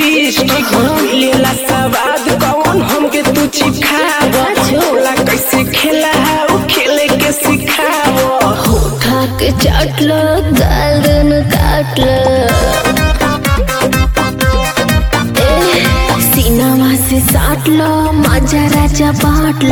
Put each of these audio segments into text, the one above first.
lipstick लेला सवाद कौन हमके तू चिखाव बोला कैसे खेला है खेले के सिखाव होठा के चाटल गाल दोनों काटल सीनावा से साटल मजा राजा बाटल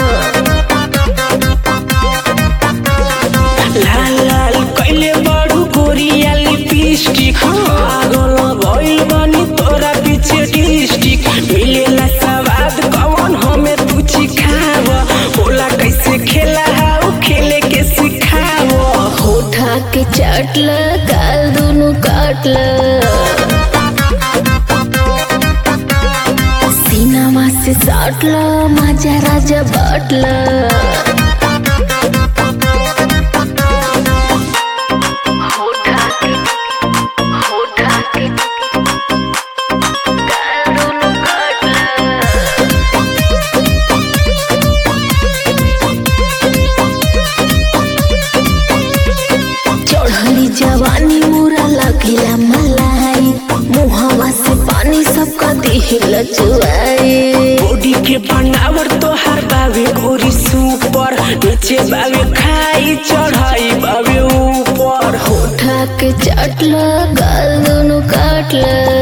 लाल लाल कैले बड़ू गोरिया लिपस्टिक पागल भइल बनी तोरा पीछे डिस्ट्रिक्ट मिलेला सवाद कौन हमें तू चिखाव बोला कैसे खेला है खेले के सिखाव होठा के चाटल गाल दोनों काटल सीनावा से साटल मजा राजा बाटल जवानी मोरा लगिला मलाई मुहावा से पानी सबका दिल चुआए बॉडी के बनावट तो हर बावे गोरी सुपर नीचे बावे खाई चढ़ाई बावे ऊपर होठा के चाटल गाल दोनों काटल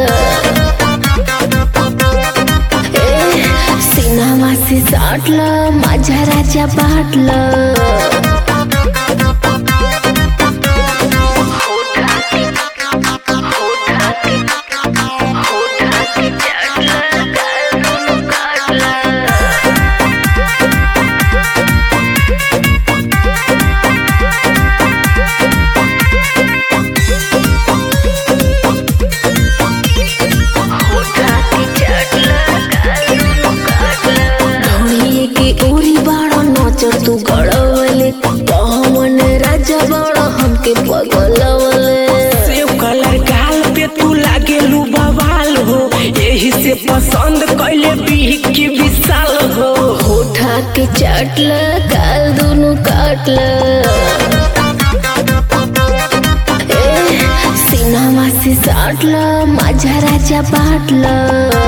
सीनावा से साटल मजा राजा बाटल तू गड़वले कहमन राजा बड़ा हमके पगलवले सेव कलर गाल पे तू लागेलू बवाल हो यही से पसंद कैले बीह की विशाल हो होठा के चाटल गाल दोनों काटल सीनावा से साटल मजा राजा बाटल